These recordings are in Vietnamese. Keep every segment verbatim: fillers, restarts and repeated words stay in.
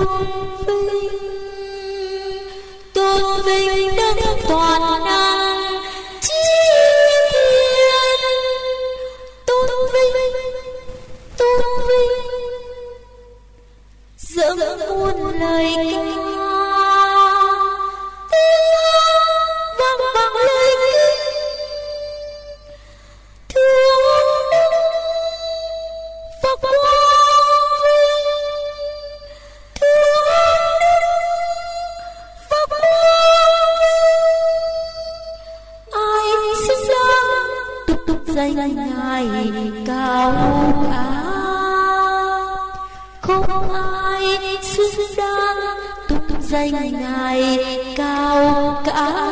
vinh, tôn vinh đức toàn năng chí thiên. Tôn vinh, tôn vinh, dẫm muôn lời ca, tiếng vang vang lời kinh. Thương đức và quang vinh, thương đức và quang vinh. Ai xứng đáng tục tục danh ngài cao cả, không ai xứng đáng tục danh ngài cao cả.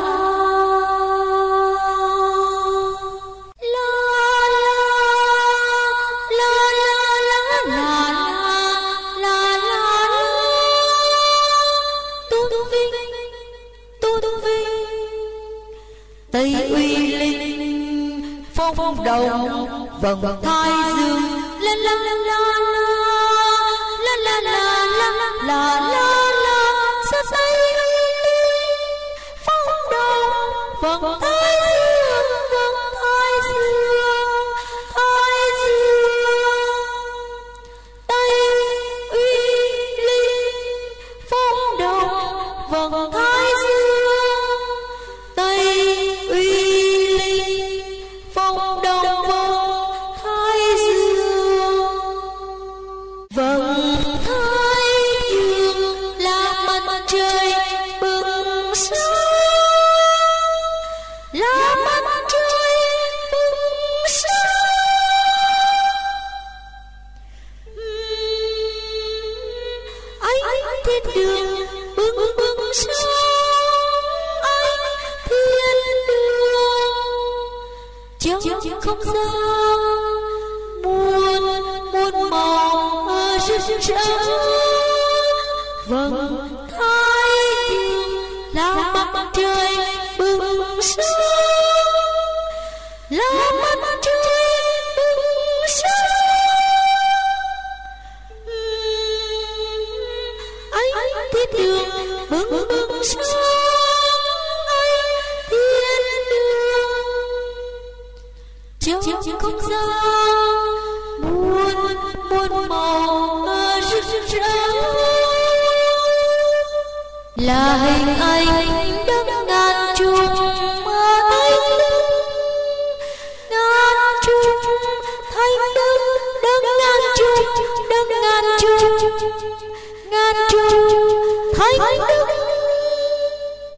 Tây uy linh phong đồng vầng thái dương, la la la la la la la la la la la. Sa tây uy linh phong đồng vầng thái dương, vầng thái dương, thái dương. Tây uy linh phong đồng vầng thái dương, Tây uy linh phong đồng vầng thái dương. Vầng thái dương là mặt trời bừng sáng, là mặt trời bừng sáng. Ánh thiên đường bừng bừng sáng, trong không gian muôn muôn màu rực rỡ. Vầng thái dương là mặt trời bừng sáng, là mặt trời bừng sáng. Ánh thiên đường bừng bừng sáng, trong không gian muôn muôn màu rực rỡ. Là hình ảnh đất ngàn trùng mà anh đức, ngàn trùng thanh đức, đất ngàn trùng, đất ngàn trùng, ngàn trùng thanh